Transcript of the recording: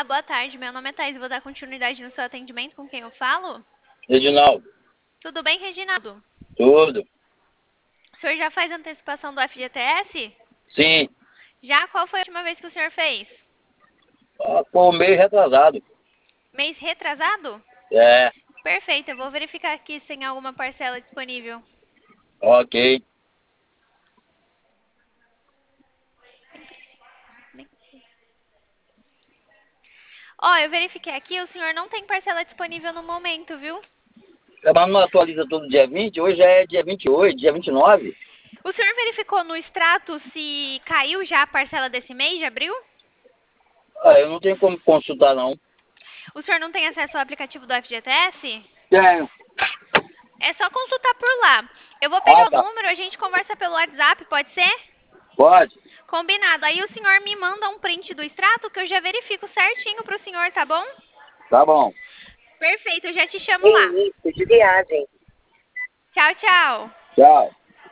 Olá, boa tarde. Meu nome é Thaís. Vou dar continuidade no seu atendimento. Com quem eu falo? Reginaldo, Tudo bem, Reginaldo? tudo? O senhor já faz antecipação do FGTS? Sim, Já? Qual foi a última vez que o senhor fez? por meio retrasado. Mês retrasado? É, Perfeito. Eu vou verificar aqui se tem alguma parcela disponível. ok. Ó, eu verifiquei aqui. O senhor não tem parcela disponível no momento, viu? Mas não atualiza todo dia 20. Hoje já é dia 28, dia 29. O senhor verificou no extrato se caiu já a parcela desse mês de abril? Eu não tenho como consultar, não. O senhor não tem acesso ao aplicativo do FGTS? Tenho. É só consultar por lá. Eu vou Ah, pegar o tá. número, a gente conversa pelo WhatsApp, pode ser? Pode? Combinado. Aí o senhor me manda um print do extrato que eu já verifico certinho pro senhor, tá bom? Tá bom. Perfeito, eu já te chamo lá. Início de viagem. Tchau, tchau. Tchau.